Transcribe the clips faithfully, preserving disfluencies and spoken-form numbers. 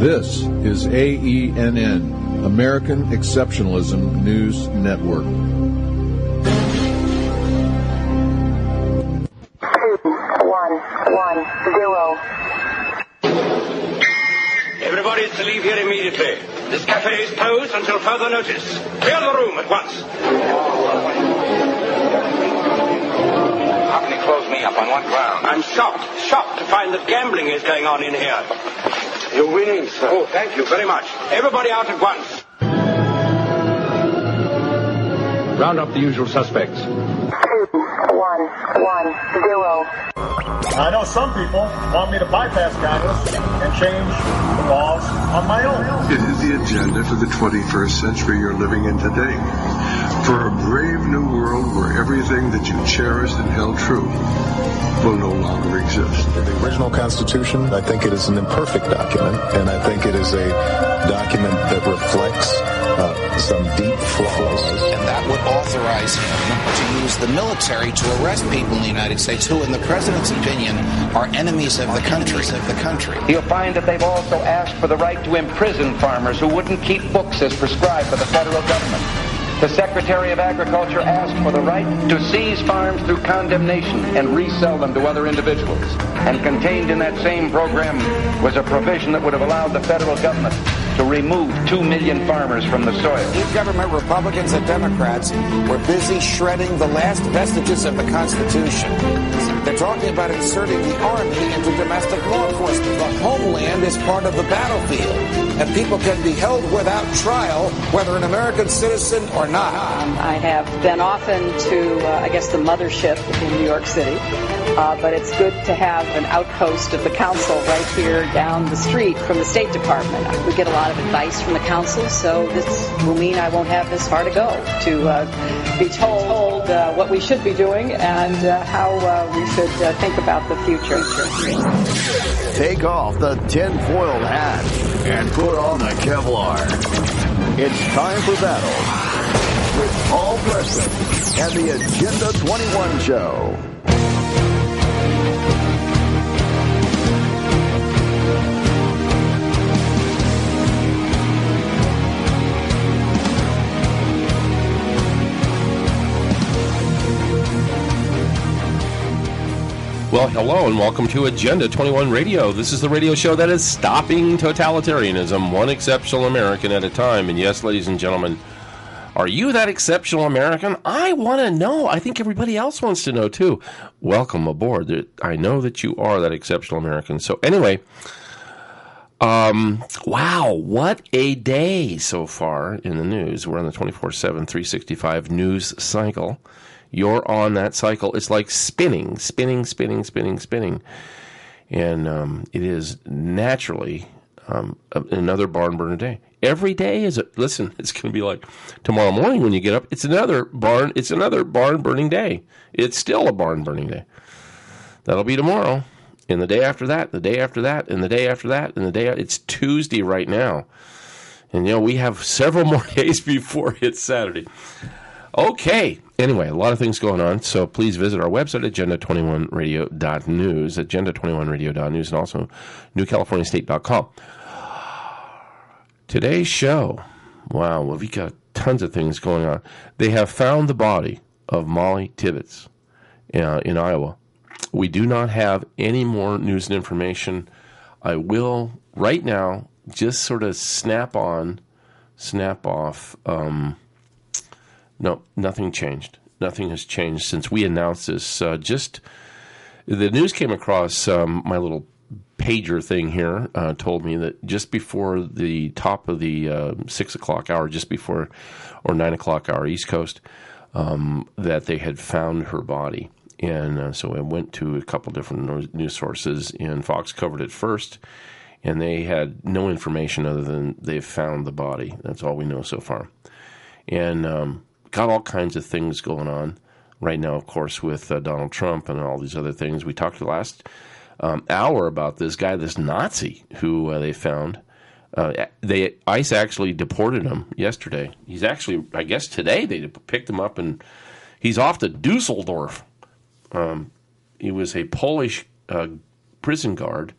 This is A E N N, American Exceptionalism News Network. Two, one, one, zero. Everybody is to leave here immediately. This cafe is closed until further notice. Clear the room at once. How can you close me up? On what ground? I'm shocked, shocked to find that gambling is going on in here. You're winning, sir. Oh, thank you very much. Everybody out at once. Round up the usual suspects. Two, one, one, zero. I know some people want me to bypass Congress and change the laws on my own. It is the agenda for the twenty-first century you're living in today. For a brave new world where everything that you cherished and held true will no longer exist. The original Constitution, I think it is an imperfect document, and I think it is a document that reflects uh, some deep flaws. And that would authorize him to use the military to arrest people in the United States who, in the president's opinion, are enemies of the country. Of the country. You'll find that they've also asked for the right to imprison farmers who wouldn't keep books as prescribed by the federal government. The Secretary of Agriculture asked for the right to seize farms through condemnation and resell them to other individuals. And contained in that same program was a provision that would have allowed the federal government to remove two million farmers from the soil. New government Republicans and Democrats were busy shredding the last vestiges of the Constitution. They're talking about inserting the Army into domestic law enforcement. The homeland is part of the battlefield, and people can be held without trial, whether an American citizen or not. Um, I have been often to, uh, I guess, the mothership in New York City, uh, but it's good to have an outpost of the council right here down the street from the State Department. We get a lot of advice from the council, so this will mean I won't have this far to go to uh, be told uh, what we should be doing and uh, how uh, we should uh, think about the future. Take off the tin-foiled hat and put on the Kevlar. It's time for battle with Paul Preston and the Agenda twenty-one Show. Well, hello and welcome to Agenda twenty-one Radio. This is the radio show that is stopping totalitarianism, one exceptional American at a time. And yes, ladies and gentlemen, are you that exceptional American? I want to know. I think everybody else wants to know, too. Welcome aboard. I know that you are that exceptional American. So anyway, um, wow, what a day so far in the news. We're on the twenty-four seven, three sixty-five news cycle. You're on that cycle. It's like spinning, spinning, spinning, spinning, spinning. And um, it is naturally um, another barn burner day. Every day is a, listen, it's going to be like tomorrow morning when you get up, it's another barn, it's another barn burning day. It's still a barn burning day. That'll be tomorrow. And the day after that, the day after that, and the day after that, and the day, it's Tuesday right now. And, you know, we have several more days before it's Saturday. Okay. Anyway, a lot of things going on, so please visit our website, agenda twenty-one radio dot news, agenda twenty-one radio dot news, and also new california state dot com. Today's show, wow, well, we got tons of things going on. They have found the body of Molly Tibbetts uh, in Iowa. We do not have any more news and information. I will, right now, just sort of snap on, snap off, um... No, nothing changed. Nothing has changed since we announced this. Uh, just the news came across um, my little pager thing here. Uh, told me that just before the top of the uh, six o'clock hour, just before or nine o'clock hour East Coast, um, that they had found her body. And uh, so I went to a couple different news sources, and Fox covered it first. And they had no information other than they've found the body. That's all we know so far. And um, got all kinds of things going on right now, of course, with uh, Donald Trump and all these other things. We talked the last um, hour about this guy, this Nazi who uh, they found. Uh, they ICE actually deported him yesterday. He's actually, I guess today, they picked him up and he's off to Dusseldorf. Um, he was a Polish uh, prison guard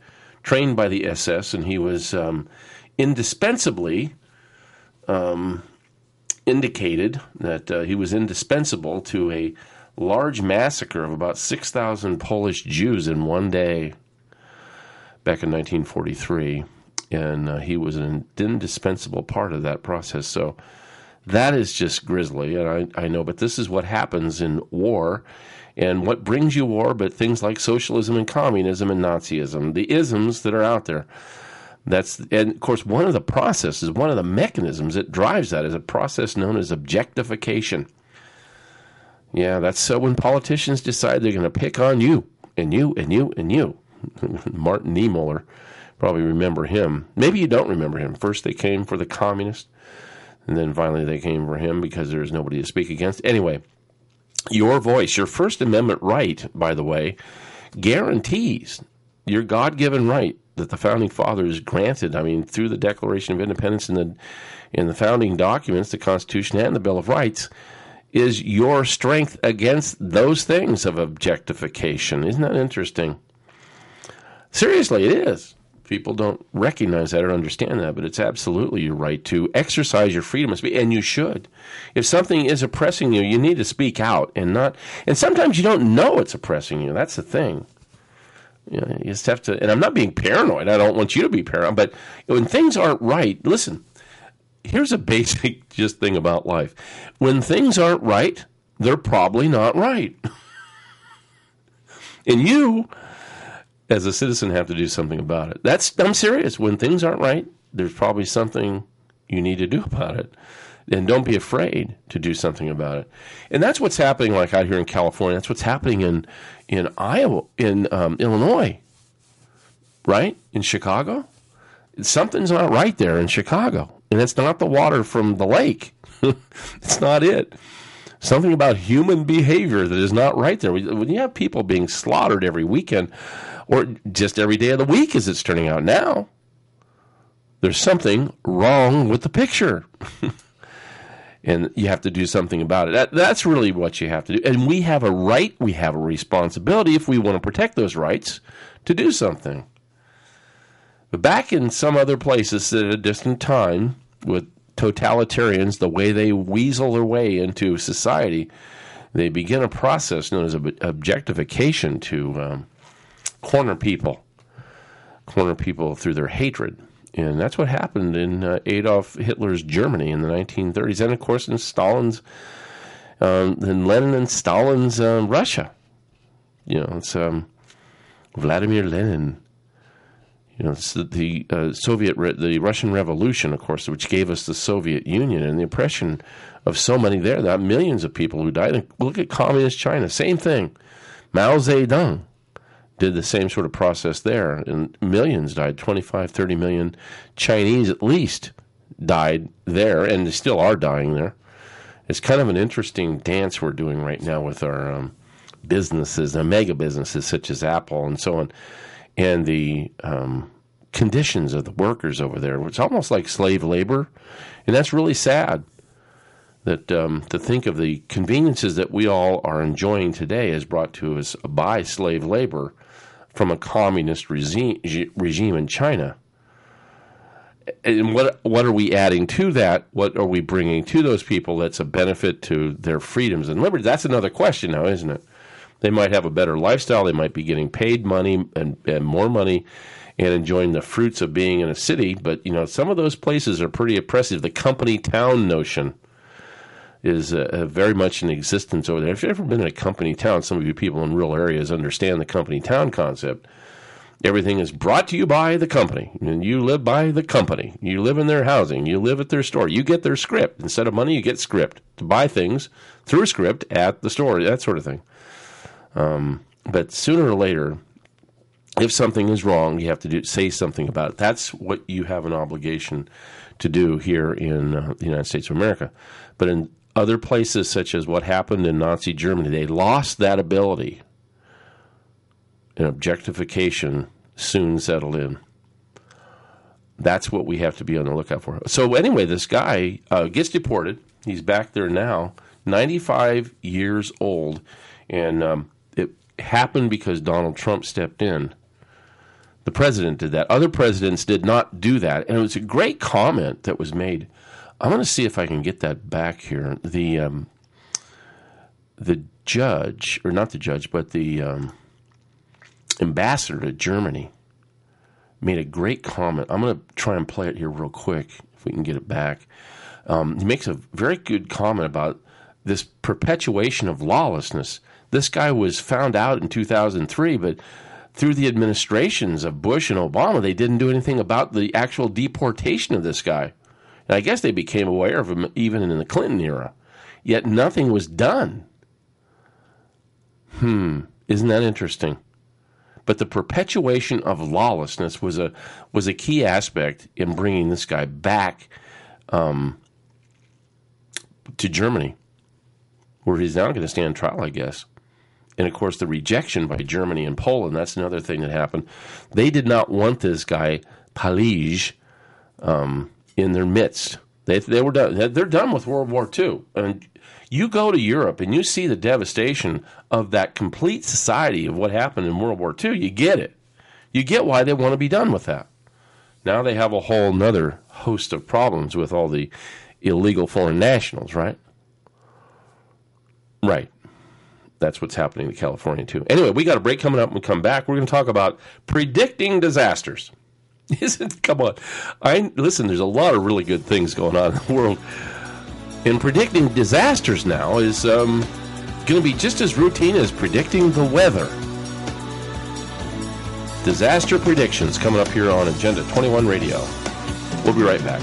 trained by the S S, and he was um, indispensably um, indicated that uh, he was indispensable to a large massacre of about six thousand Polish Jews in one day back in nineteen forty-three. And uh, he was an indispensable part of that process. So that is just grisly, and I, I know, but this is what happens in war. And what brings you war but things like socialism and communism and Nazism, the isms that are out there. That's and of course one of the processes, one of the mechanisms that drives that is a process known as objectification. Yeah, that's so when politicians decide they're going to pick on you and you and you and you. Martin Niemöller, probably remember him. Maybe you don't remember him. First they came for the communists, and then finally they came for him because there was nobody to speak against. Anyway, your voice, your First Amendment right, by the way, guarantees your God-given right that the Founding Fathers granted, I mean, through the Declaration of Independence and the, in the founding documents, the Constitution and the Bill of Rights, is your strength against those things of objectification. Isn't that interesting? Seriously, it is. People don't recognize that or understand that, but it's absolutely your right to exercise your freedom of speech, and you should. If something is oppressing you, you need to speak out and not. And sometimes you don't know it's oppressing you. That's the thing. You know, you just have to. And I'm not being paranoid. I don't want you to be paranoid. But when things aren't right, listen. Here's a basic just thing about life. When things aren't right, they're probably not right. And you, as a citizen, have to do something about it. That's I'm serious. When things aren't right, there's probably something you need to do about it. And don't be afraid to do something about it. And that's what's happening like out here in California. That's what's happening in, in Iowa, in um, Illinois, right? In Chicago. Something's not right there in Chicago. And it's not the water from the lake. It's not it. Something about human behavior that is not right there. When you have people being slaughtered every weekend, or just every day of the week as it's turning out now, there's something wrong with the picture. And you have to do something about it. That, that's really what you have to do. And we have a right, we have a responsibility, if we want to protect those rights, to do something. But back in some other places at a distant time, with totalitarians, the way they weasel their way into society, they begin a process known as objectification to um, corner people, corner people through their hatred. And that's what happened in uh, Adolf Hitler's Germany in the nineteen thirties, and of course in Stalin's, um, in Lenin and Stalin's um, Russia. You know, it's um, Vladimir Lenin. You know, it's the, the uh, Soviet, re- the Russian Revolution, of course, which gave us the Soviet Union and the oppression of so many there. There are millions of people who died. Look at communist China, same thing. Mao Zedong did the same sort of process there, and millions died. twenty-five, thirty million Chinese at least died there, and they still are dying there. It's kind of an interesting dance we're doing right now with our um, businesses, our mega businesses such as Apple and so on. And the um, conditions of the workers over there, it's almost like slave labor, and that's really sad. That um, to think of the conveniences that we all are enjoying today is brought to us by slave labor from a communist regime regime in China. And what what are we adding to that? What are we bringing to those people that's a benefit to their freedoms and liberties? That's another question now, isn't it? They might have a better lifestyle. They might be getting paid money and, and more money and enjoying the fruits of being in a city. But, you know, some of those places are pretty oppressive. The company town notion is uh, very much in existence over there. If you've ever been in a company town, some of you people in rural areas understand the company town concept. Everything is brought to you by the company, and you live by the company. You live in their housing. You live at their store. You get their script. Instead of money, you get script to buy things through a script at the store, that sort of thing. Um, but sooner or later, if something is wrong, you have to do, say something about it. That's what you have an obligation to do here in uh, the United States of America. But in other places, such as what happened in Nazi Germany, they lost that ability, and objectification soon settled in. That's what we have to be on the lookout for. So anyway, this guy uh, gets deported. He's back there now, ninety-five years old, and um, it happened because Donald Trump stepped in The president did that. Other presidents did not do that. And it was a great comment that was made. I'm going to see if I can get that back here. The um, the judge, or not the judge, but the um, ambassador to Germany made a great comment. I'm going to try and play it here real quick if we can get it back. Um, he makes a very good comment about this perpetuation of lawlessness. This guy was found out in two thousand three, but through the administrations of Bush and Obama, they didn't do anything about the actual deportation of this guy. And I guess they became aware of him even in the Clinton era. Yet nothing was done. Hmm, isn't that interesting? But the perpetuation of lawlessness was a was a key aspect in bringing this guy back um, to Germany, where he's now going to stand trial, I guess. And, of course, the rejection by Germany and Poland, that's another thing that happened. They did not want this guy, Palige, um, in their midst. They they were done. They're done with World War Two. And you go to Europe and you see the devastation of that complete society of what happened in World War Two. You get it. You get why they want to be done with that. Now they have a whole nother host of problems with all the illegal foreign nationals, right? Right. That's what's happening to California, too. Anyway, we got a break coming up. When we come back, we're going to talk about predicting disasters. Isn't, come on. I listen, there's a lot of really good things going on in the world. And predicting disasters now is um, going to be just as routine as predicting the weather. Disaster predictions coming up here on Agenda twenty-one Radio. We'll be right back.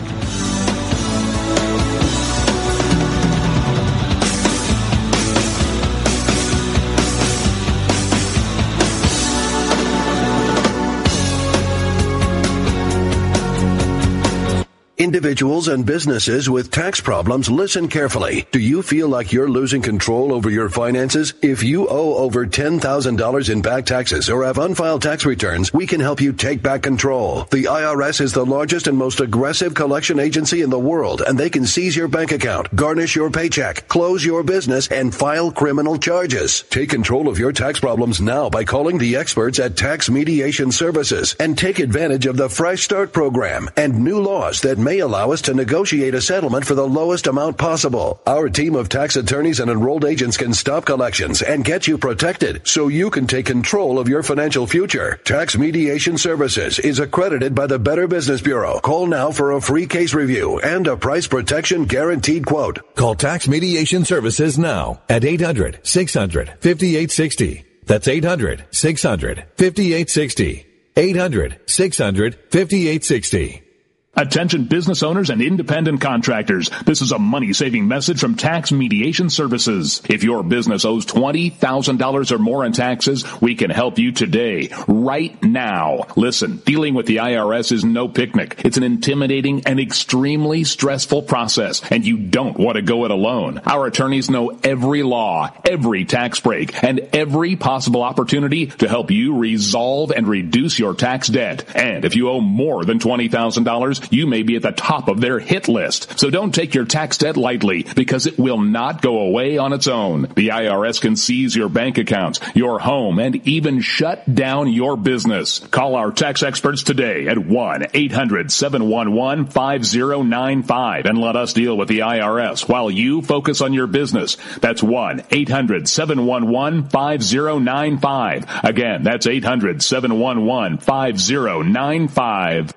Individuals and businesses with tax problems, listen carefully. Do you feel like you're losing control over your finances? If you owe over ten thousand dollars in back taxes or have unfiled tax returns, we can help you take back control. The I R S is the largest and most aggressive collection agency in the world, and they can seize your bank account, garnish your paycheck, close your business, and file criminal charges. Take control of your tax problems now by calling the experts at Tax Mediation Services and take advantage of the Fresh Start program and new laws that may allow us to negotiate a settlement for the lowest amount possible. Our team of tax attorneys and enrolled agents can stop collections and get you protected so you can take control of your financial future. Tax Mediation Services is accredited by the Better Business Bureau. Call now for a free case review and a price protection guaranteed quote. Call Tax Mediation Services now at eight hundred, six hundred, fifty-eight sixty. That's eight hundred, six hundred, fifty-eight sixty. eight hundred, six hundred, fifty-eight sixty. Attention business owners and independent contractors. This is a money-saving message from Tax Mediation Services. If your business owes twenty thousand dollars or more in taxes, we can help you today, right now. Listen, dealing with the I R S is no picnic. It's an intimidating and extremely stressful process, and you don't want to go it alone. Our attorneys know every law, every tax break, and every possible opportunity to help you resolve and reduce your tax debt. And if you owe more than twenty thousand dollars, you may be at the top of their hit list. So don't take your tax debt lightly, because it will not go away on its own. The I R S can seize your bank accounts, your home, and even shut down your business. Call our tax experts today at one eight hundred, seven one one, five zero nine five and let us deal with the I R S while you focus on your business. That's one eight hundred, seven one one, five zero nine five. Again, that's eight hundred, seven one one, five zero nine five.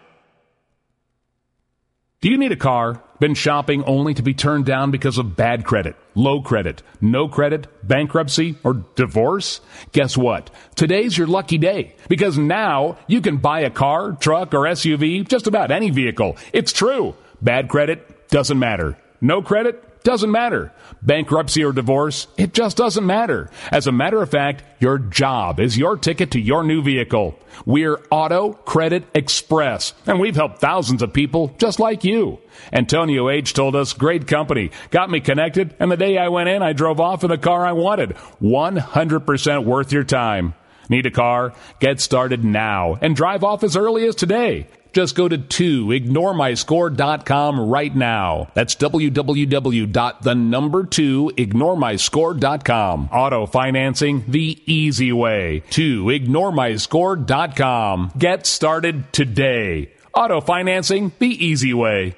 Do you need a car? Been shopping only to be turned down because of bad credit, low credit, no credit, bankruptcy, or divorce? Guess what? Today's your lucky day, because now you can buy a car, truck, or S U V, just about any vehicle. It's true. Bad credit doesn't matter. No credit doesn't matter. Bankruptcy or divorce, it just doesn't matter. As a matter of fact, your job is your ticket to your new vehicle. We're Auto Credit Express, and we've helped thousands of people just like you. Antonio H. told us, great company, got me connected, and the day I went in, I drove off in the car I wanted. one hundred percent worth your time. Need a car? Get started now and drive off as early as today. Just go to two ignore my score dot com right now. That's w w w dot the number two ignore my score dot com. Auto financing the easy way. two ignore my score dot com. Get started today. Auto financing the easy way.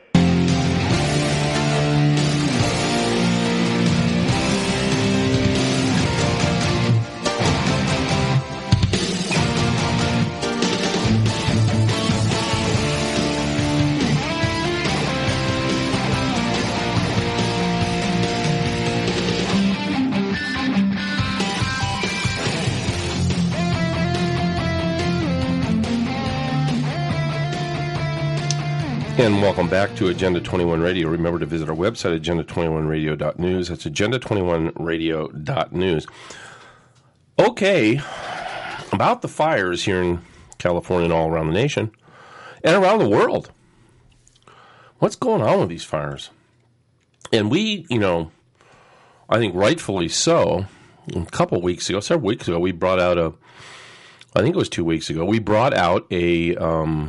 And welcome back to Agenda twenty-one Radio. Remember to visit our website, agenda twenty-one radio dot news. That's agenda twenty-one radio dot news. Okay, about the fires here in California and all around the nation and around the world. What's going on with these fires? And we, you know, I think rightfully so, a couple weeks ago, several weeks ago, we brought out a, I think it was two weeks ago, we brought out a, um,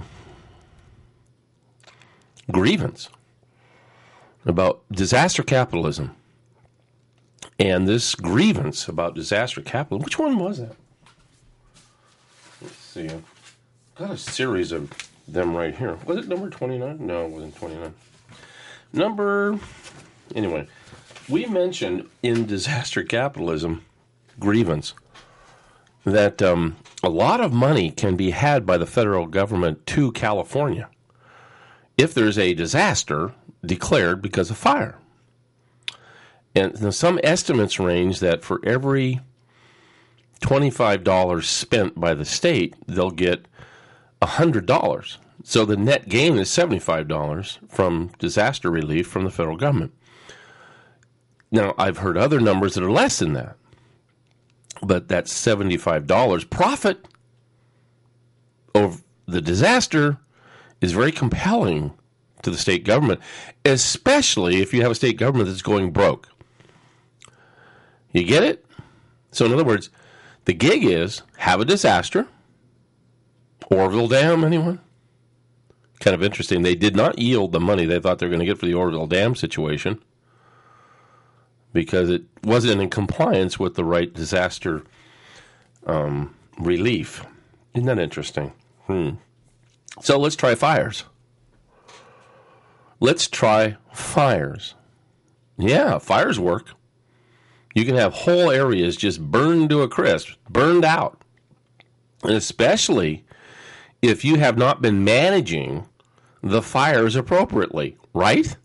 grievance about disaster capitalism. And this grievance about disaster capitalism, which one was that? Let's see. I've got a series of them right here. Was it number twenty-nine? No, it wasn't twenty-nine. Number, anyway, we mentioned in disaster capitalism grievance that um, a lot of money can be had by the federal government to California if there's a disaster declared because of fire. And some estimates range that for every twenty-five dollars spent by the state, they'll get one hundred dollars. So the net gain is seventy-five dollars from disaster relief from the federal government. Now, I've heard other numbers that are less than that. But that's seventy-five dollars profit over the disaster is very compelling to the state government, especially if you have a state government that's going broke. You get it? So in other words, the gig is have a disaster. Oroville Dam, anyone? Kind of interesting. They did not yield the money they thought they were going to get for the Oroville Dam situation because it wasn't in compliance with the right disaster um, relief. Isn't that interesting? Hmm. So let's try fires. Let's try fires. Yeah, fires work. You can have whole areas just burned to a crisp, burned out. And especially if you have not been managing the fires appropriately, right?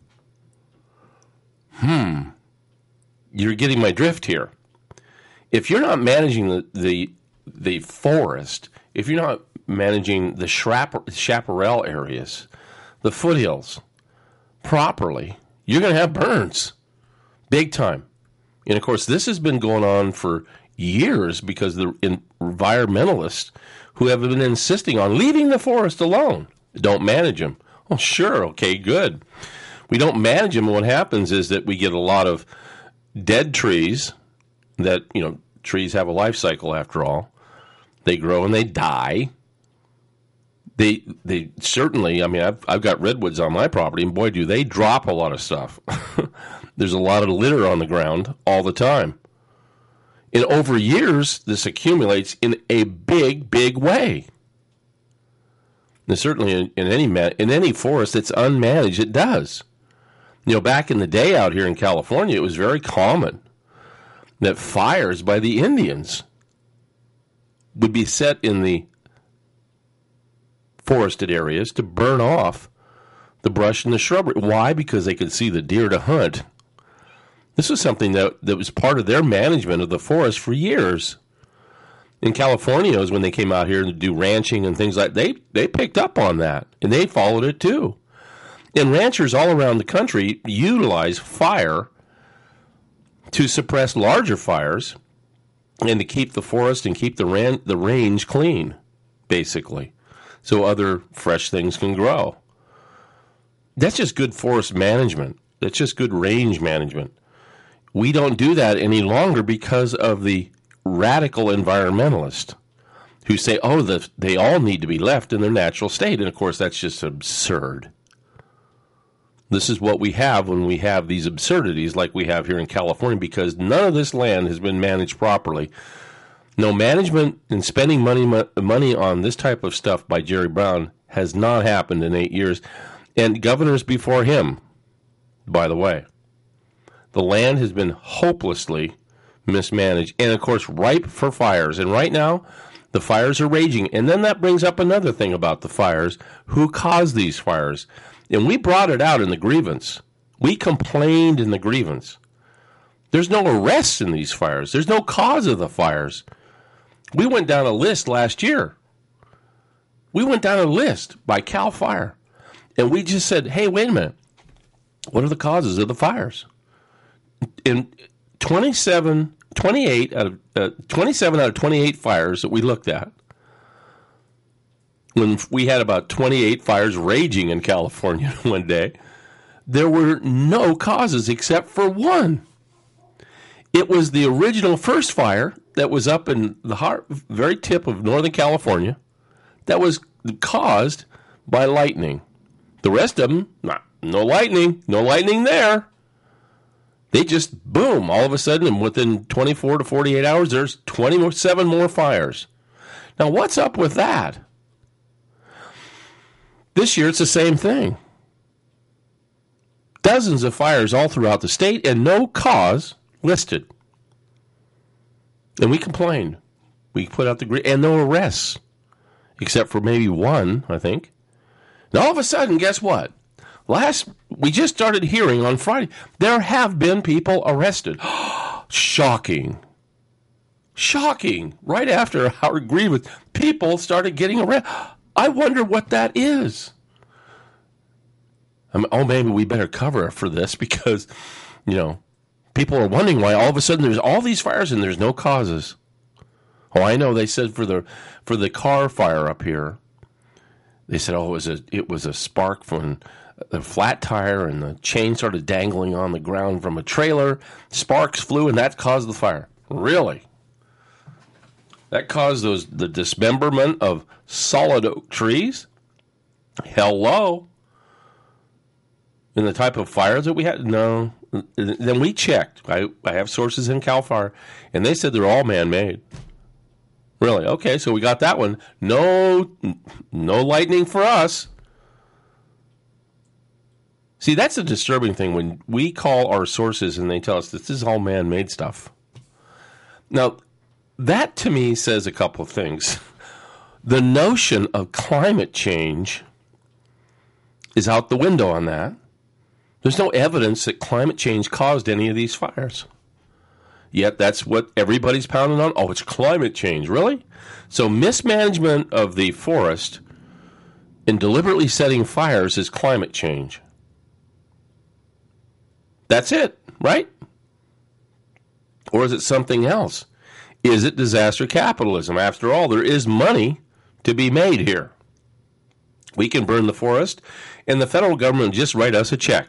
Hmm. You're getting my drift here. If you're not managing the the, the forest, if you're not managing the chaparral areas, the foothills, properly, you're going to have burns. Big time. And, of course, this has been going on for years because the environmentalists who have been insisting on leaving the forest alone don't manage them. Oh, sure, okay, good. We don't manage them, and what happens is that we get a lot of dead trees that, you know, trees have a life cycle after all. They grow and they die. They they certainly, I mean, I've, I've got redwoods on my property, and boy, do they drop a lot of stuff. There's a lot of litter on the ground all the time. And over years, this accumulates in a big, big way. And certainly in, in any in any forest that's unmanaged, it does. You know, back in the day out here in California, it was very common that fires by the Indians would be set in the forested areas to burn off the brush and the shrubbery. Why? Because they could see the deer to hunt. This was something that, that was part of their management of the forest for years. In California, was when they came out here to do ranching and things like that, they, they picked up on that, and they followed it too. And ranchers all around the country utilize fire to suppress larger fires and to keep the forest and keep the ran- the range clean, basically, so other fresh things can grow. That's just good forest management. That's just good range management. We don't do that any longer because of the radical environmentalist who say, oh, the, they all need to be left in their natural state. And, of course, that's just absurd. This is what we have when we have these absurdities like we have here in California, because none of this land has been managed properly. No management and spending money money on this type of stuff by Jerry Brown has not happened in eight years. And governors before him, by the way. The land has been hopelessly mismanaged and, of course, ripe for fires. And right now, the fires are raging. And then that brings up another thing about the fires. Who caused these fires? And we brought it out in the grievance. We complained in the grievance. There's no arrests in these fires. There's no cause of the fires. We went down a list last year. We went down a list by CAL FIRE. And we just said, hey, wait a minute. What are the causes of the fires? In twenty-seven, twenty-eight out of uh, twenty-seven out of twenty-eight fires that we looked at, when we had about twenty-eight fires raging in California one day, there were no causes except for one. It was the original first fire that was up in the heart, very tip of Northern California that was caused by lightning. The rest of them, not, no lightning, no lightning there. They just, boom, all of a sudden, and within twenty-four to forty-eight hours, there's twenty-seven more fires. Now, what's up with that? This year, it's the same thing. Dozens of fires all throughout the state and no cause listed. And we complained. We put out the grid, and no arrests, except for maybe one, I think. And all of a sudden, guess what? Last, we just started hearing on Friday, there have been people arrested. Shocking. Shocking. Right after our grievance, people started getting arrested. I wonder what that is. I mean, oh, maybe we better cover for this because, you know, people are wondering why all of a sudden there's all these fires and there's no causes. Oh, I know. They said for the for the car fire up here, they said, oh, it was a it was a spark from the flat tire and the chain started dangling on the ground from a trailer. Sparks flew and that caused the fire. Really? That caused those the dismemberment of solid oak trees? Hello? In the type of fires that we had? No. Then we checked. I, I have sources in CAL FIRE, and they said they're all man-made. Really? Okay, so we got that one. No, no lightning for us. See, that's a disturbing thing when we call our sources and they tell us this is all man-made stuff. Now, that to me says a couple of things. The notion of climate change is out the window on that. There's no evidence that climate change caused any of these fires. Yet that's what everybody's pounding on. Oh, it's climate change. Really? So mismanagement of the forest and deliberately setting fires is climate change. That's it, right? Or is it something else? Is it disaster capitalism? After all, there is money to be made here. We can burn the forest, and the federal government just write us a check.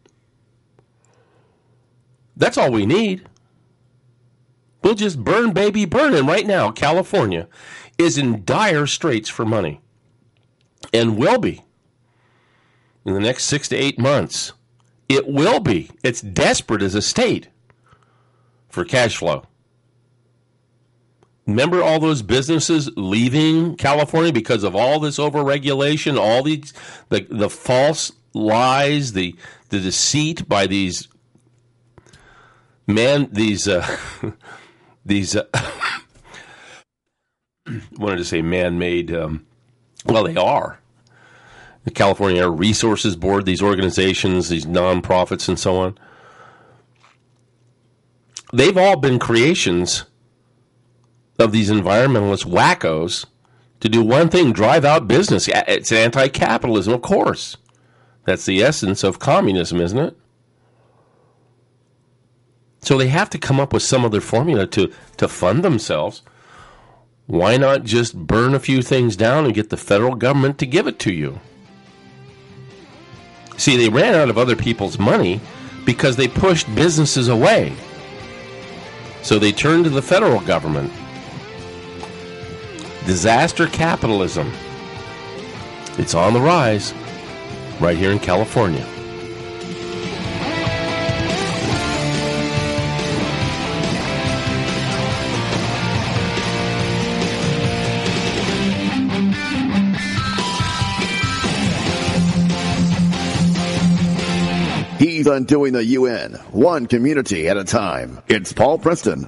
That's all we need. We'll just burn, baby, burn. And right now, California is in dire straits for money. And will be. In the next six to eight months. It will be. It's desperate as a state for cash flow. Remember all those businesses leaving California because of all this overregulation, all these the the false lies, the the deceit by these man these uh, these uh, wanted to say man-made. Um, well, they are. The California Air Resources Board, these organizations, these nonprofits, and so on. They've all been creations of these environmentalist wackos to do one thing, drive out business. It's anti-capitalism, of course. That's the essence of communism, isn't it? So they have to come up with some other formula to, to fund themselves. Why not just burn a few things down and get the federal government to give it to you? See, they ran out of other people's money because they pushed businesses away. So they turned to the federal government. Disaster capitalism. It's on the rise right here in California. He's undoing the U N, one community at a time. It's Paul Preston.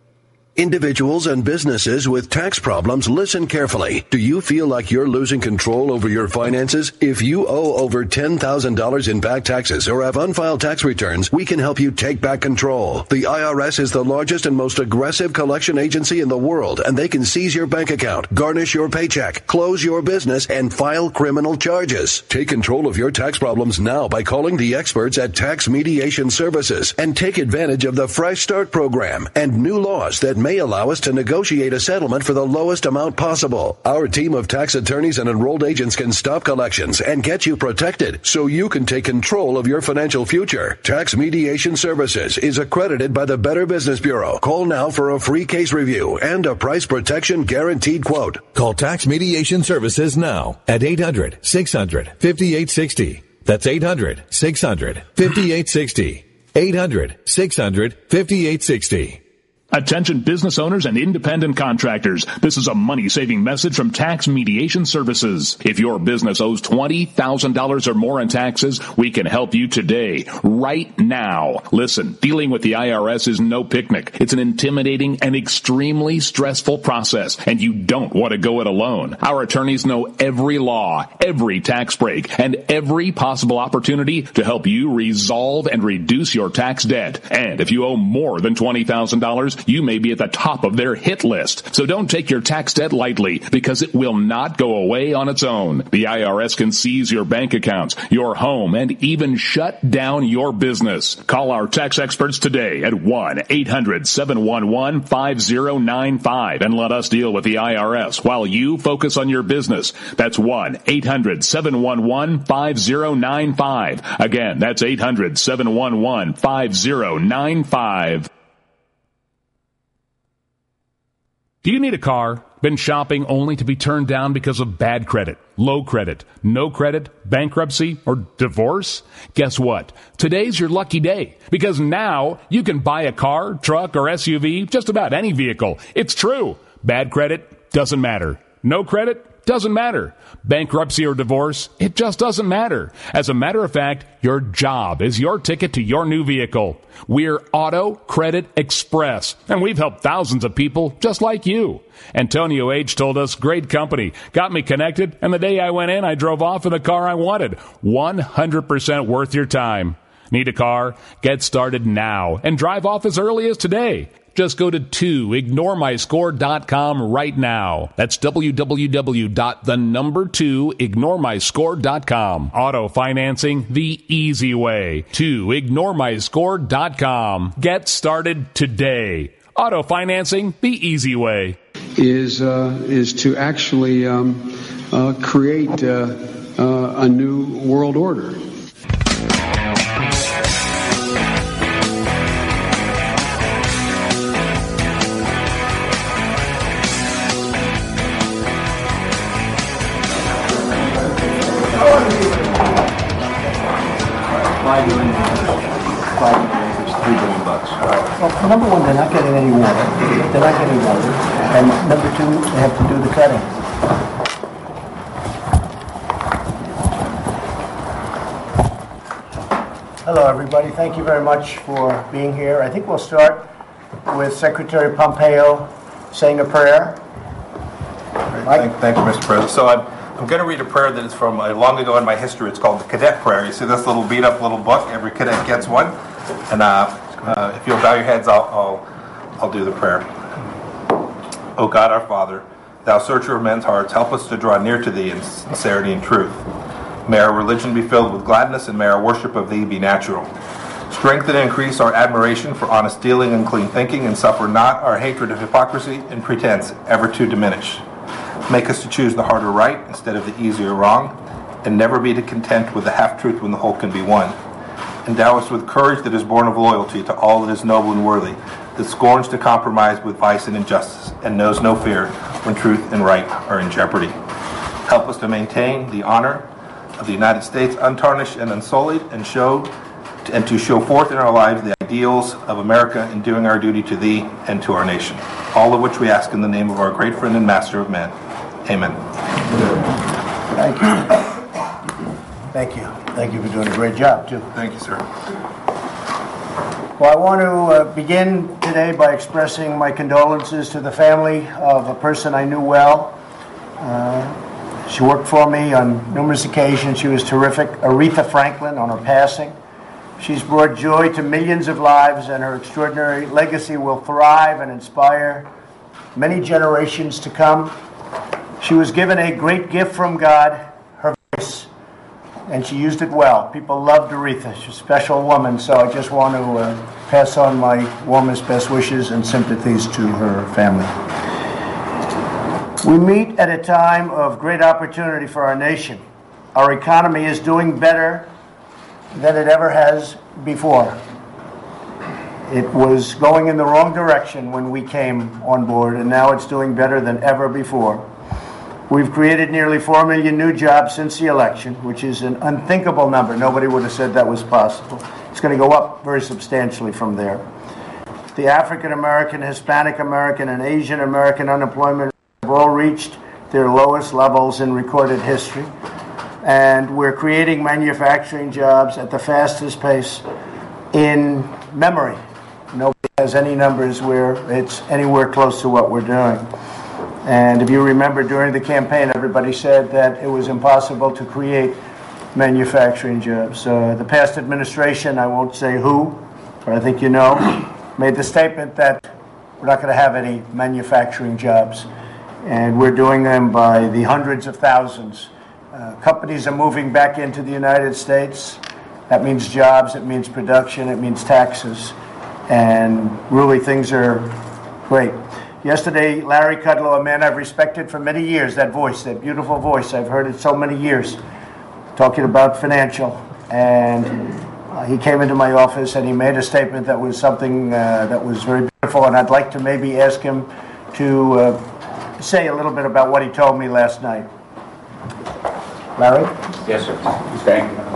Individuals and businesses with tax problems, listen carefully. Do you feel like you're losing control over your finances? If you owe over ten thousand dollars in back taxes or have unfiled tax returns, we can help you take back control. The I R S is the largest and most aggressive collection agency in the world, and they can seize your bank account, garnish your paycheck, close your business, and file criminal charges. Take control of your tax problems now by calling the experts at Tax Mediation Services and take advantage of the Fresh Start program and new laws that may allow us to negotiate a settlement for the lowest amount possible. Our team of tax attorneys and enrolled agents can stop collections and get you protected so you can take control of your financial future. Tax Mediation Services is accredited by the Better Business Bureau. Call now for a free case review and a price protection guaranteed quote. Call Tax Mediation Services now at eight hundred, six hundred, fifty-eight sixty. That's eight hundred, six hundred, fifty-eight sixty. eight hundred, six hundred, fifty-eight sixty. Attention business owners and independent contractors. This is a money-saving message from Tax Mediation Services. If your business owes twenty thousand dollars or more in taxes, we can help you today, right now. Listen, dealing with the I R S is no picnic. It's an intimidating and extremely stressful process, and you don't want to go it alone. Our attorneys know every law, every tax break, and every possible opportunity to help you resolve and reduce your tax debt. And if you owe more than twenty thousand dollars, you may be at the top of their hit list. So don't take your tax debt lightly, because it will not go away on its own. The I R S can seize your bank accounts, your home, and even shut down your business. Call our tax experts today at one eight hundred, seven one one, five zero nine five and let us deal with the I R S while you focus on your business. That's one eight hundred, seven one one, five zero nine five. Again, that's eight hundred, seven one one, five zero nine five. Do you need a car? Been shopping only to be turned down because of bad credit, low credit, no credit, bankruptcy, or divorce? Guess what? Today's your lucky day, because now you can buy a car, truck, or S U V, just about any vehicle. It's true. Bad credit doesn't matter. No credit doesn't matter. Bankruptcy or divorce, it just doesn't matter. As a matter of fact, your job is your ticket to your new vehicle. We're Auto Credit Express, and we've helped thousands of people just like you. Antonio H. told us, great company, got me connected, and the day I went in, I drove off in the car I wanted. one hundred percent worth your time. Need a car? Get started now and drive off as early as today. Just go to two ignore my score dot com right now. That's w w w dot the number two ignore my score dot com. Auto financing the easy way. two ignore my score dot com. Get started today. Auto financing the easy way. Is uh, is to actually um, uh, create uh, uh, a new world order. Five million dollars. Five million is three billion bucks. Well, number one, they're not getting any water. They're not getting water. And number two, they have to do the cutting. Hello, everybody. Thank you very much for being here. I think we'll start with Secretary Pompeo saying a prayer. Thank, thank you, Mister President. So I'm, I'm going to read a prayer that is from uh, long ago in my history. It's called the Cadet Prayer. You see this little beat-up little book? Every cadet gets one. And uh, uh, if you'll bow your heads, I'll, I'll, I'll do the prayer. O God, our Father, Thou searcher of men's hearts, help us to draw near to Thee in sincerity and truth. May our religion be filled with gladness, and may our worship of Thee be natural. Strengthen and increase our admiration for honest dealing and clean thinking, and suffer not our hatred of hypocrisy and pretense ever to diminish. Make us to choose the harder right instead of the easier wrong, and never be to content with the half-truth when the whole can be won. Endow us with courage that is born of loyalty to all that is noble and worthy, that scorns to compromise with vice and injustice, and knows no fear, when truth and right are in jeopardy. Help us to maintain the honor of the United States untarnished and unsullied, and show and to show forth in our lives the ideals of America in doing our duty to thee and to our nation. All of which we ask in the name of our great friend and master of men. Amen. Thank you. Thank you. Thank you for doing a great job, too. Thank you, sir. Well, I want to uh, begin today by expressing my condolences to the family of a person I knew well. Uh, she worked for me on numerous occasions. She was terrific. Aretha Franklin, on her passing. She's brought joy to millions of lives, and her extraordinary legacy will thrive and inspire many generations to come. She was given a great gift from God, her voice, and she used it well. People loved Aretha. She's a special woman, so I just want to uh, pass on my warmest best wishes and sympathies to her family. We meet at a time of great opportunity for our nation. Our economy is doing better than it ever has before. It was going in the wrong direction when we came on board, and now it's doing better than ever before. We've created nearly four million new jobs since the election, which is an unthinkable number. Nobody would have said that was possible. It's going to go up very substantially from there. The African American, Hispanic American, and Asian American unemployment have all reached their lowest levels in recorded history. And we're creating manufacturing jobs at the fastest pace in memory. Nobody has any numbers where it's anywhere close to what we're doing. And if you remember, during the campaign, everybody said that it was impossible to create manufacturing jobs. Uh, the past administration, I won't say who, but I think you know, made the statement that we're not going to have any manufacturing jobs. And we're doing them by the hundreds of thousands. Uh, companies are moving back into the United States. That means jobs, it means production, it means taxes. And really things are great. Yesterday, Larry Kudlow, a man I've respected for many years, that voice, that beautiful voice, I've heard it so many years, talking about financial. And uh, he came into my office and he made a statement that was something uh, that was very beautiful. And I'd like to maybe ask him to uh, say a little bit about what he told me last night. Larry? Yes, sir. Thank you.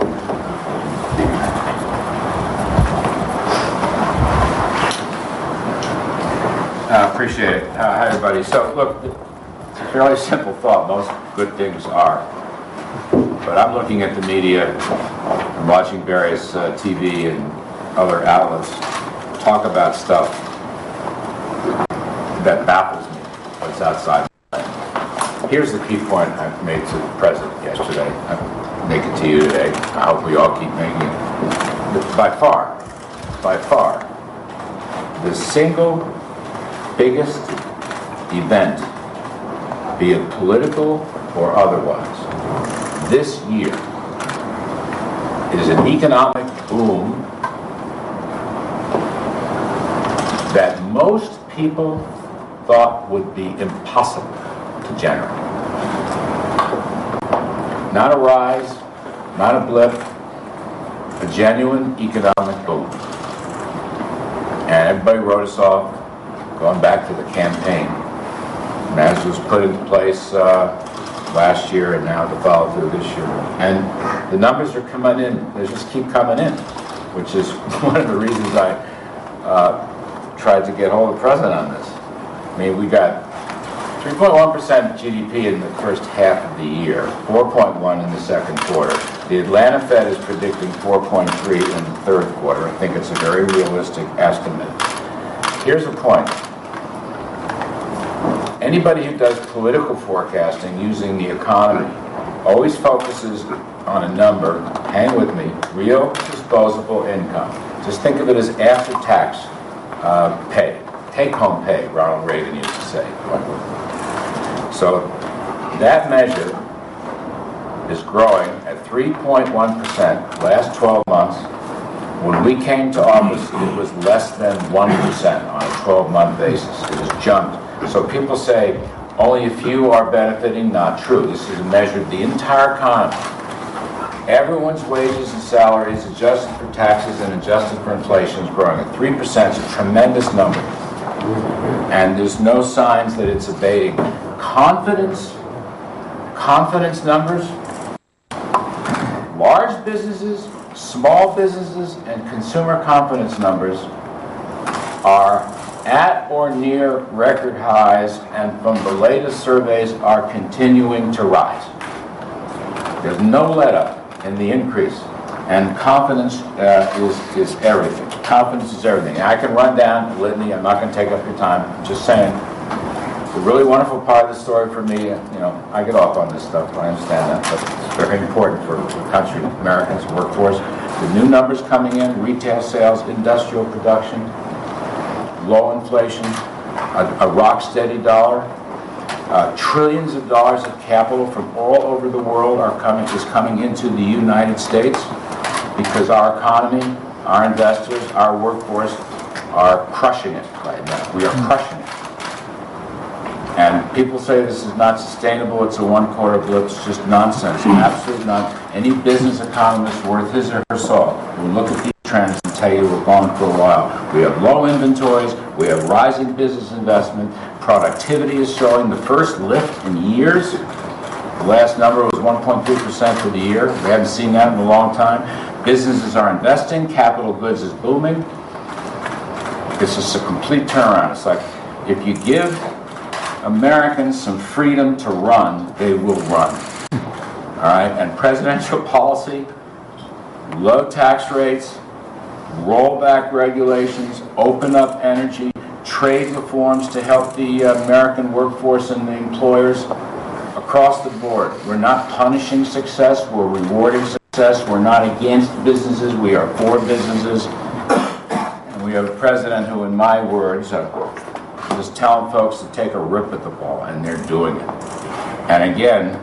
Uh, appreciate it. Uh, hi, everybody. So, look, it's a fairly simple thought. Most good things are. But I'm looking at the media and watching various uh, T V and other outlets talk about stuff that baffles me, what's outside. Here's the key point I made to the President yesterday. I make it to you today. I hope we all keep making it. By far, by far, the single biggest event, be it political or otherwise, this year is an economic boom that most people thought would be impossible to generate. Not a rise, not a blip, a genuine economic boom. And everybody wrote us off, going back to the campaign. As was put into place uh, last year and now to follow through this year. And the numbers are coming in, they just keep coming in, which is one of the reasons I uh, tried to get hold of the President on this. I mean, we got three point one percent G D P in the first half of the year, four point one in the second quarter. The Atlanta Fed is predicting four point three in the third quarter. I think it's a very realistic estimate. Here's the point. Anybody who does political forecasting using the economy always focuses on a number, hang with me, real disposable income. Just think of it as after-tax uh, pay, take-home pay, Ronald Reagan used to say. So that measure is growing at three point one percent last twelve months. When we came to office, it was less than one percent on a twelve-month basis. It has jumped. So people say only a few are benefiting. Not true. This is measured the entire economy. Everyone's wages and salaries, adjusted for taxes and adjusted for inflation, is growing at three percent. It's a tremendous number. And there's no signs that it's abating. confidence, confidence numbers, large businesses, small businesses, and consumer confidence numbers are at or near record highs, and from the latest surveys are continuing to rise. There's no let-up in the increase, and confidence uh, is, is everything. Confidence is everything. And I can run down the litany. I'm not going to take up your time. I'm just saying, the really wonderful part of the story for me, you know, I get off on this stuff, I understand that, but it's very important for the country, Americans, workforce. The new numbers coming in, retail sales, industrial production, low inflation, a, a rock-steady dollar, uh, trillions of dollars of capital from all over the world are coming is coming into the United States because our economy, our investors, our workforce are crushing it right now. We are crushing it. And people say this is not sustainable, it's a one-quarter blip, it's just nonsense, absolute nonsense. Any business economist worth his or her salt will look at these trends and tell you we're going for a while. We have low inventories, we have rising business investment, productivity is showing the first lift in years. The last number was one point three percent for the year. We haven't seen that in a long time. Businesses are investing, capital goods is booming. It's just a complete turnaround. It's like if you give Americans some freedom to run, they will run. All right, and presidential policy, low tax rates, roll back regulations, open up energy, trade reforms to help the uh, American workforce and the employers across the board. We're not punishing success, we're rewarding success. We're not against businesses, we are for businesses. And we have a president who, in my words, uh, is telling folks to take a rip at the ball, and they're doing it. And again,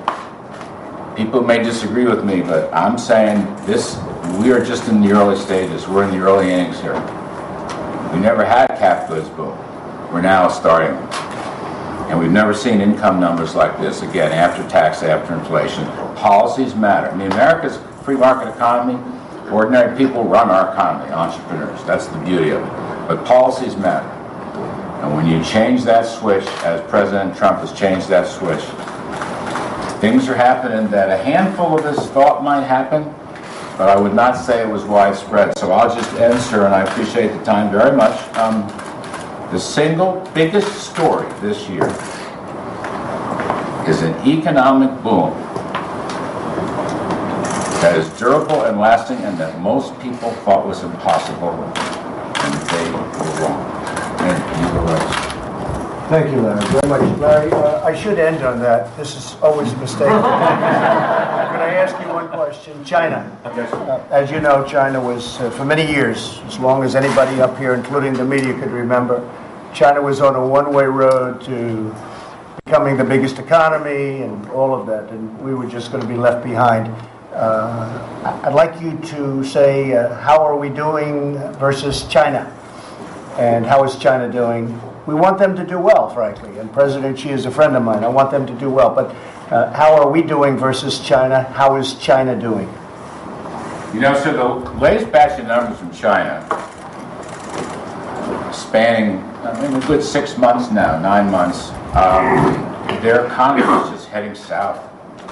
people may disagree with me, but I'm saying this, we are just in the early stages. We're in the early innings here. We never had cap goods boom. We're now starting. And we've never seen income numbers like this, again, after tax, after inflation. Policies matter. I mean, America's a free market economy. Ordinary people run our economy, entrepreneurs. That's the beauty of it. But policies matter. And when you change that switch, as President Trump has changed that switch, things are happening that a handful of us thought might happen, but I would not say it was widespread. So I'll just end, sir, and I appreciate the time very much. Um, the single biggest story this year is an economic boom that is durable and lasting and that most people thought was impossible, and they were wrong. And you were right. Thank you, Larry, very much. Larry, uh, I should end on that. This is always a mistake. Can I ask you one question? China. Uh, as you know, China was, uh, for many years, as long as anybody up here, including the media, could remember, China was on a one-way road to becoming the biggest economy and all of that, and we were just going to be left behind. Uh, I'd like you to say, uh, how are we doing versus China? And how is China doing? We want them to do well, frankly, and President Xi is a friend of mine. I want them to do well, but uh, how are we doing versus China? How is China doing? You know, so the latest batch of numbers from China, spanning I mean, a good six months now, nine months, um, their economy is just heading south.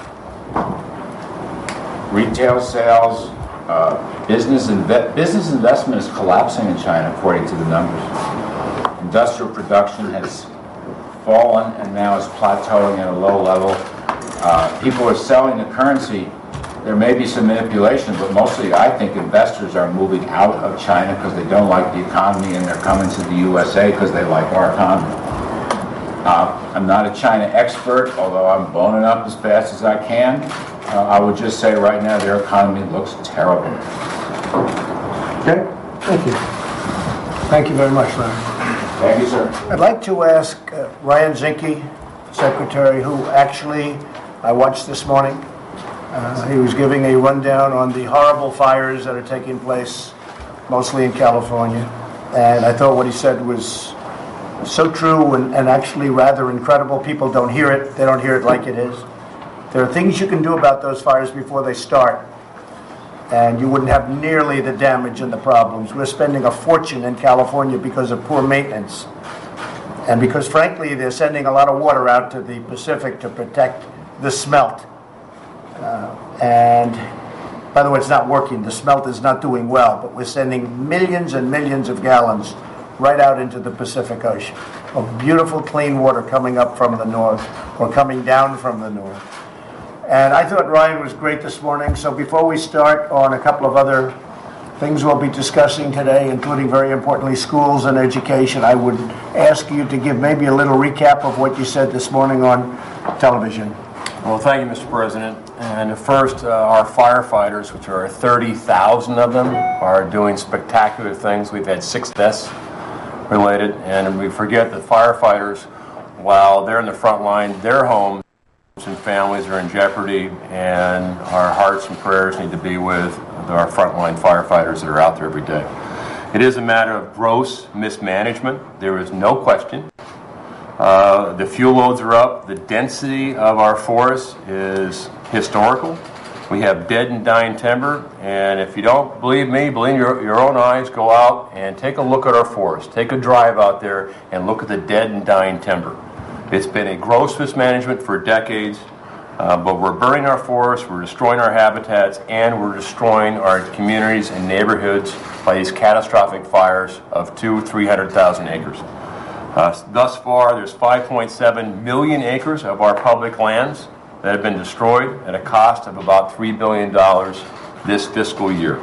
Retail sales, uh, business, inve- business investment is collapsing in China, according to the numbers. Industrial production has fallen and now is plateauing at a low level. Uh, people are selling the currency. There may be some manipulation, but mostly I think investors are moving out of China because they don't like the economy and they're coming to the U S A because they like our economy. Uh, I'm not a China expert, although I'm boning up as fast as I can. Uh, I would just say right now their economy looks terrible. Okay, thank you. Thank you very much, Larry. Thank you, sir. I'd like to ask uh, Ryan Zinke, Secretary, who actually I watched this morning. Uh, he was giving a rundown on the horrible fires that are taking place, mostly in California. And I thought what he said was so true and, and actually rather incredible. People don't hear it. They don't hear it like it is. There are things you can do about those fires before they start, and you wouldn't have nearly the damage and the problems. We're spending a fortune in California because of poor maintenance. And because, frankly, they're sending a lot of water out to the Pacific to protect the smelt. Uh, and, by the way, it's not working. The smelt is not doing well, but we're sending millions and millions of gallons right out into the Pacific Ocean of beautiful, clean water coming up from the north or coming down from the north. And I thought Ryan was great this morning. So before we start on a couple of other things we'll be discussing today, including, very importantly, schools and education, I would ask you to give maybe a little recap of what you said this morning on television. Well, thank you, Mister President. And first, uh, our firefighters, which are thirty thousand of them, are doing spectacular things. We've had six deaths related, and we forget that firefighters, while they're in the front line, their homes and families are in jeopardy, and our hearts and prayers need to be with our frontline firefighters that are out there every day. It is a matter of gross mismanagement. There is no question. Uh, the fuel loads are up. The density of our forest is historical. We have dead and dying timber, and if you don't believe me, believe your, your own eyes, go out and take a look at our forest. Take a drive out there and look at the dead and dying timber. It's been a gross mismanagement for decades, uh, but we're burning our forests, we're destroying our habitats, and we're destroying our communities and neighborhoods by these catastrophic fires of two, three hundred thousand acres. Uh, thus far, there's five point seven million acres of our public lands that have been destroyed at a cost of about three billion dollars this fiscal year.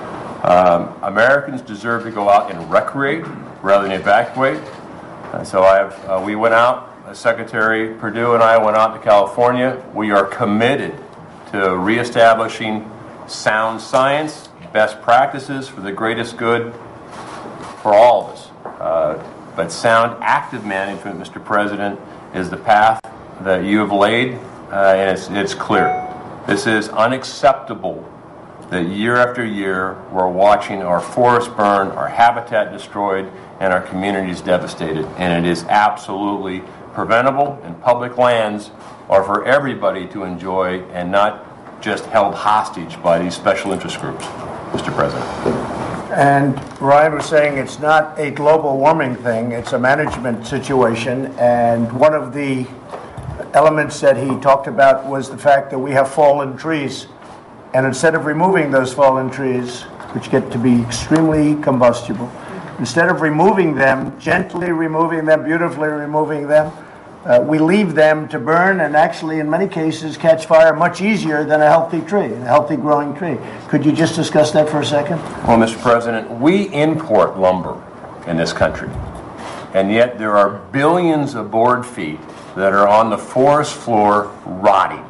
Um, Americans deserve to go out and recreate rather than evacuate. Uh, so I have, uh, we went out, uh, Secretary Perdue and I went out to California. We are committed to reestablishing sound science, best practices for the greatest good for all of us. Uh, but sound active management, Mister President, is the path that you have laid. Uh, and it's, it's clear. This is unacceptable that year after year we're watching our forests burn, our habitat destroyed, and our communities devastated. And it is absolutely preventable, and public lands are for everybody to enjoy and not just held hostage by these special interest groups, Mister President. And Ryan was saying it's not a global warming thing, it's a management situation, and one of the elements that he talked about was the fact that we have fallen trees. And instead of removing those fallen trees, which get to be extremely combustible, instead of removing them, gently removing them, beautifully removing them, uh, we leave them to burn and actually, in many cases, catch fire much easier than a healthy tree, a healthy growing tree. Could you just discuss that for a second? Well, Mister President, we import lumber in this country, and yet there are billions of board feet that are on the forest floor rotting.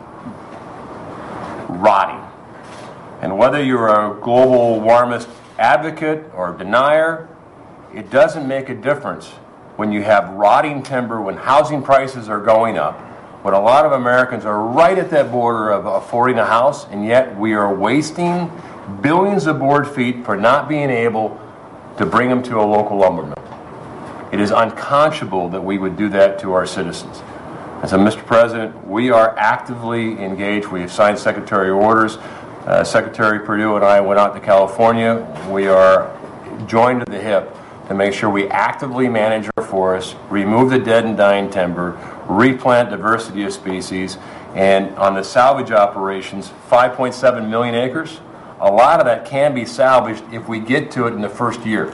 Rotting. And whether you're a global warmist advocate or denier, it doesn't make a difference when you have rotting timber, when housing prices are going up, when a lot of Americans are right at that border of affording a house, and yet we are wasting billions of board feet for not being able to bring them to a local lumber mill. It is unconscionable that we would do that to our citizens. And so, Mister President, we are actively engaged. We have signed secretary orders. Uh, Secretary Perdue and I went out to California. We are joined at the hip to make sure we actively manage our forests, remove the dead and dying timber, replant diversity of species, and on the salvage operations, five point seven million acres, a lot of that can be salvaged if we get to it in the first year.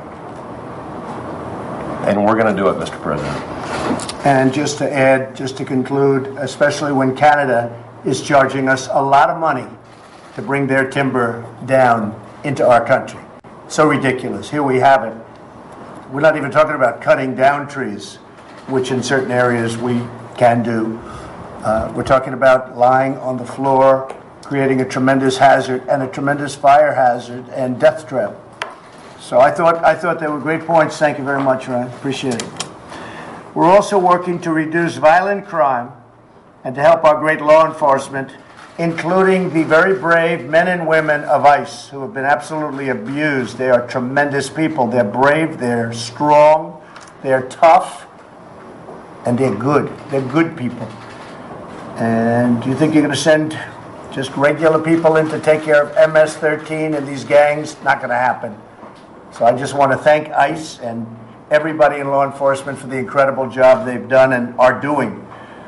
And we're going to do it, Mister President. And just to add, just to conclude, especially when Canada is charging us a lot of money to bring their timber down into our country. So ridiculous. Here we have it. We're not even talking about cutting down trees, which in certain areas we can do. Uh, we're talking about lying on the floor, creating a tremendous hazard and a tremendous fire hazard and death trap. So I thought I thought they were great points. Thank you very much, Ryan. Appreciate it. We're also working to reduce violent crime and to help our great law enforcement, including the very brave men and women of ICE who have been absolutely abused. They are tremendous people. They're brave, they're strong, they're tough, and they're good. They're good people. And do you think you're going to send just regular people in to take care of M S thirteen and these gangs? Not going to happen. So I just want to thank ICE and everybody in law enforcement for the incredible job they've done and are doing.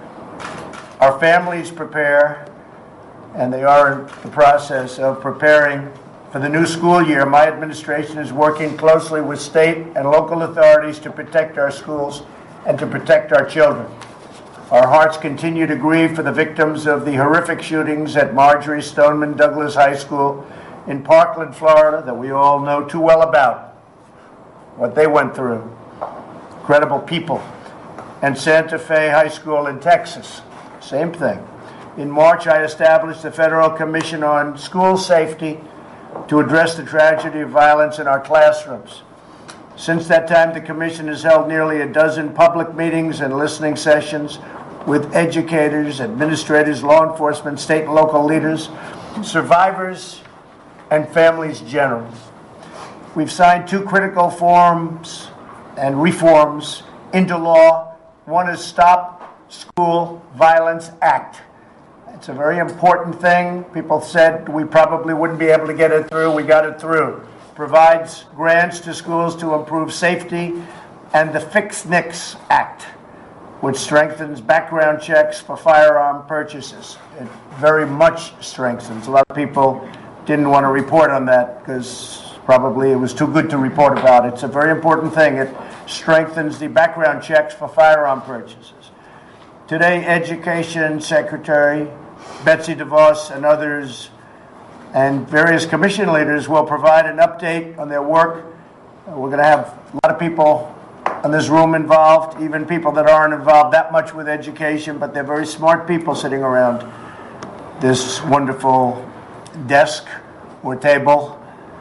Our families prepare, and they are in the process of preparing for the new school year. My administration is working closely with state and local authorities to protect our schools and to protect our children. Our hearts continue to grieve for the victims of the horrific shootings at Marjory Stoneman Douglas High School in Parkland, Florida, that we all know too well about, what they went through. Incredible people. And Santa Fe High School in Texas, same thing. In March, I established the Federal Commission on School Safety to address the tragedy of violence in our classrooms. Since that time, the Commission has held nearly a dozen public meetings and listening sessions with educators, administrators, law enforcement, state and local leaders, survivors, and families generally. We've signed two critical forms and reforms into law. One is Stop School Violence Act. It's a very important thing. People said we probably wouldn't be able to get it through. We got it through. Provides grants to schools to improve safety, and the Fix N I C S Act, which strengthens background checks for firearm purchases. It very much strengthens. A lot of people didn't want to report on that because probably it was too good to report about. It's a very important thing. It strengthens the background checks for firearm purchases. Today, Education Secretary Betsy DeVos and others and various commission leaders will provide an update on their work. We're going to have a lot of people in this room involved, even people that aren't involved that much with education, but they're very smart people sitting around this wonderful desk or table.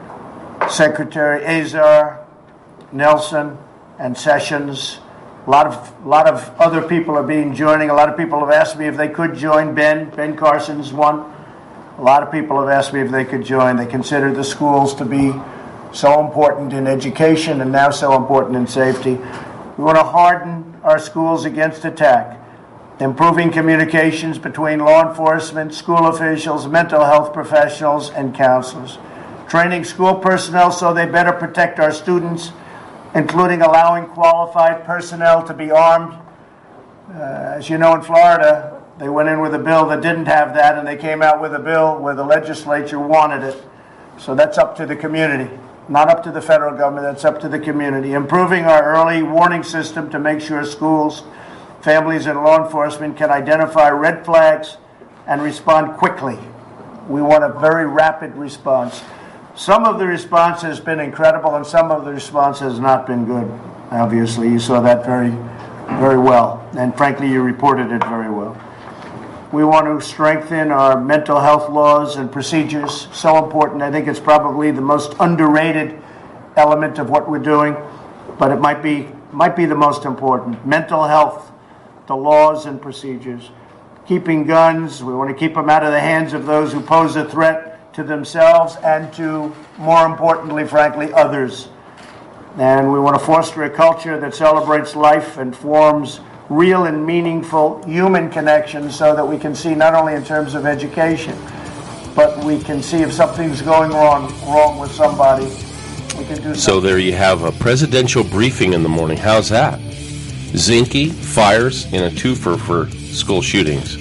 Secretary Azar, Nelson, and Sessions. A lot of, a lot of other people are being joining. A lot of people have asked me if they could join. Ben, Ben Carson's one. A lot of people have asked me if they could join. They consider the schools to be so important in education and now so important in safety. We want to harden our schools against attack, improving communications between law enforcement, school officials, mental health professionals, and counselors, training school personnel so they better protect our students, including allowing qualified personnel to be armed. Uh, as you know, in Florida, they went in with a bill that didn't have that, and they came out with a bill where the legislature wanted it. So that's up to the community, not up to the federal government. That's up to the community. Improving our early warning system to make sure schools, families, and law enforcement can identify red flags and respond quickly. We want a very rapid response. Some of the response has been incredible, and some of the response has not been good. Obviously, you saw that very, very well, and frankly, you reported it very well. We want to strengthen our mental health laws and procedures. So important. I think it's probably the most underrated element of what we're doing, but it might be might be the most important. Mental health, the laws and procedures. Keeping guns, we want to keep them out of the hands of those who pose a threat to themselves and to, more importantly, frankly, others. And we want to foster a culture that celebrates life and forms real and meaningful human connections so that we can see not only in terms of education, but we can see if something's going wrong wrong with somebody. We can do something. So there you have a presidential briefing in the morning. How's that? Zinke fires in a twofer for school shootings.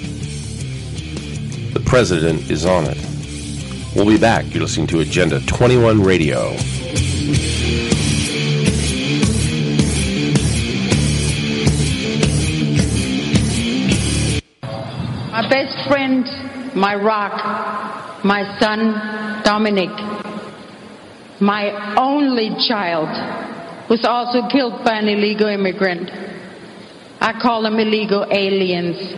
The president is on it. We'll be back. You're listening to Agenda twenty-one Radio. My best friend, my rock, my son, Dominic, my only child, was also killed by an illegal immigrant. I call them illegal aliens.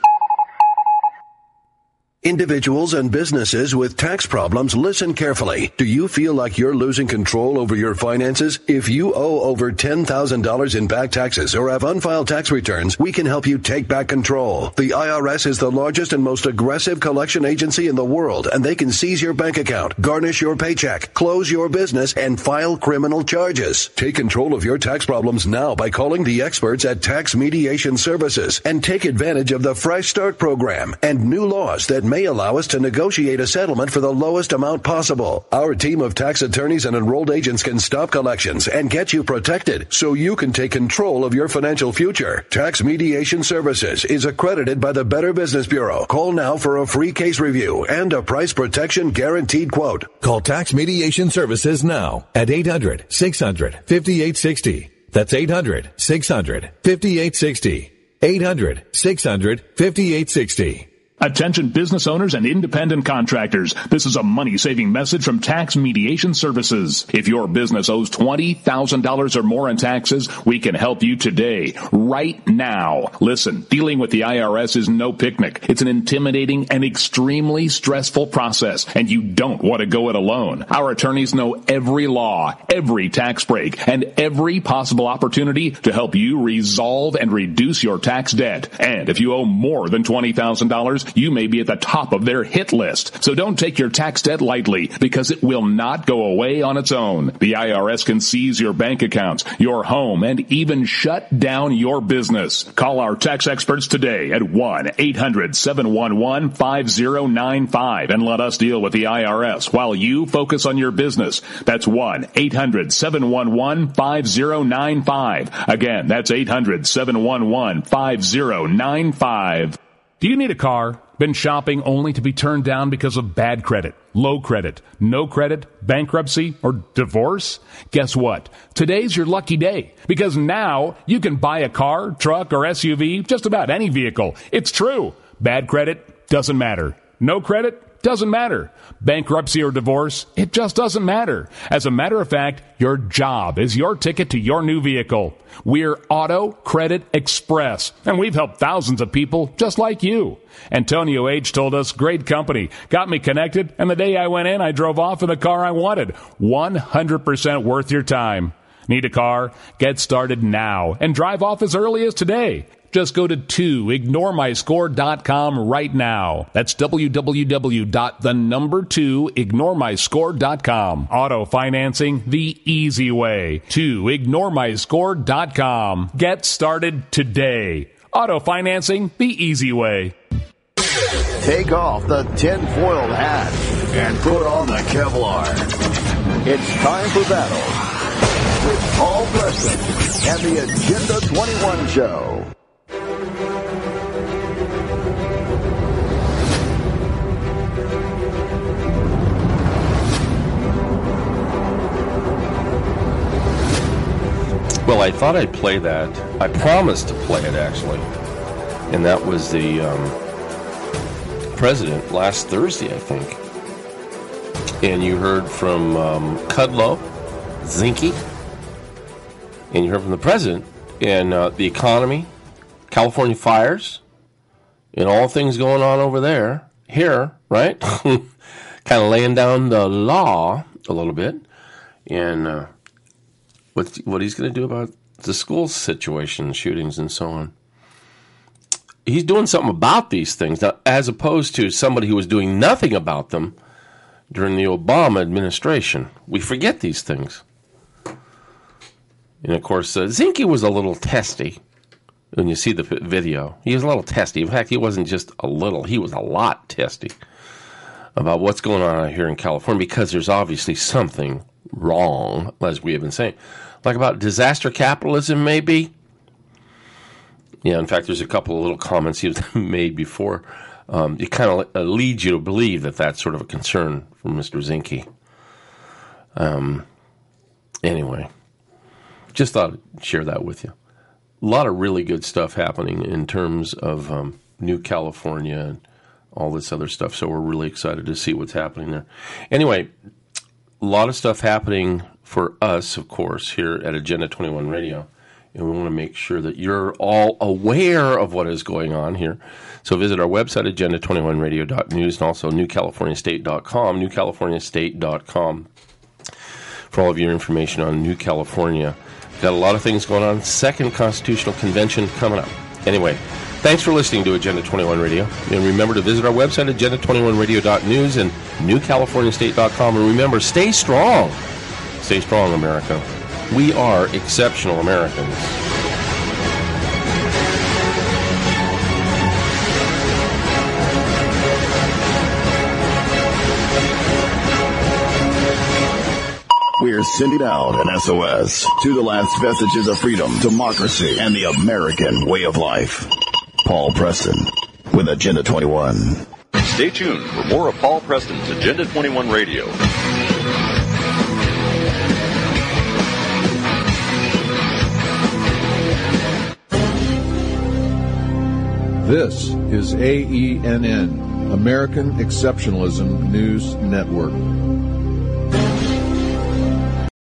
Individuals and businesses with tax problems, listen carefully. Do you feel like you're losing control over your finances? If you owe over ten thousand dollars in back taxes or have unfiled tax returns, we can help you take back control. The I R S is the largest and most aggressive collection agency in the world, and they can seize your bank account, garnish your paycheck, close your business, and file criminal charges. Take control of your tax problems now by calling the experts at Tax Mediation Services and take advantage of the Fresh Start program and new laws that make may allow us to negotiate a settlement for the lowest amount possible. Our team of tax attorneys and enrolled agents can stop collections and get you protected so you can take control of your financial future. Tax Mediation Services is accredited by the Better Business Bureau. Call now for a free case review and a price protection guaranteed quote. Call Tax Mediation Services now at eight hundred, six hundred, fifty-eight sixty. That's eight hundred, six hundred, fifty-eight sixty. eight hundred, six hundred, fifty-eight sixty. Attention business owners and independent contractors. This is a money-saving message from Tax Mediation Services. If your business owes twenty thousand dollars or more in taxes, we can help you today, right now. Listen, dealing with the I R S is no picnic. It's an intimidating and extremely stressful process, and you don't want to go it alone. Our attorneys know every law, every tax break, and every possible opportunity to help you resolve and reduce your tax debt. And if you owe more than twenty thousand dollars, you may be at the top of their hit list. So don't take your tax debt lightly, because it will not go away on its own. The I R S can seize your bank accounts, your home, and even shut down your business. Call our tax experts today at one eight hundred, seven one one, five zero nine five and let us deal with the I R S while you focus on your business. That's one eight hundred, seven one one, five zero nine five. Again, that's eight hundred, seven one one, five zero nine five. Do you need a car? Been shopping only to be turned down because of bad credit, low credit, no credit, bankruptcy, or divorce? Guess what? Today's your lucky day, because now you can buy a car, truck, or S U V, just about any vehicle. It's true. Bad credit doesn't matter. No credit doesn't matter. Bankruptcy or divorce, it just doesn't matter. As a matter of fact, your job is your ticket to your new vehicle. We're Auto Credit Express, and we've helped thousands of people just like you. Antonio H. told us, great company, got me connected, and the day I went in, I drove off in the car I wanted. one hundred percent worth your time. Need a car? Get started now and drive off as early as today. Just go to two ignore my score dot com right now. That's w w w dot the number two ignore my score dot com. Auto financing the easy way. two ignore my score dot com. Get started today. Auto financing the easy way. Take off the tinfoil hat and put on the Kevlar. It's time for battle with Paul Preston and the Agenda twenty-one Show. Well, I thought I'd play that. I promised to play it, actually. And that was the um, president last Thursday, I think. And you heard from um, Kudlow, Zinke, and you heard from the president. And uh, the economy, California fires, and all things going on over there. Here, right? Kind of laying down the law a little bit. And uh, what, what he's going to do about the school situation, shootings, and so on. He's doing something about these things, now, as opposed to somebody who was doing nothing about them during the Obama administration. We forget these things. And, of course, uh, Zinke was a little testy when you see the video. He was a little testy. In fact, he wasn't just a little. He was a lot testy about what's going on out here in California, because there's obviously something wrong, as we have been saying. Like about disaster capitalism, maybe. Yeah, in fact, there's a couple of little comments he made before. Um, it kind of uh, leads you to believe that that's sort of a concern from Mister Zinke. Um, anyway, just thought I'd share that with you. A lot of really good stuff happening in terms of um, New California and all this other stuff, so we're really excited to see what's happening there. Anyway, a lot of stuff happening for us, of course, here at Agenda twenty-one Radio. And we want to make sure that you're all aware of what is going on here. So visit our website, agenda twenty-one radio dot news, and also new california state dot com, new california state dot com, for all of your information on New California. Got a lot of things going on. Second Constitutional Convention coming up. Anyway, thanks for listening to Agenda twenty-one Radio. And remember to visit our website, agenda twenty-one radio dot news, and new california state dot com. And remember, stay strong. Stay strong, America. We are exceptional Americans. We're sending out an S O S to the last vestiges of freedom, democracy, and the American way of life. Paul Preston with Agenda twenty-one. Stay tuned for more of Paul Preston's Agenda twenty-one Radio. This is A E N N, American Exceptionalism News Network.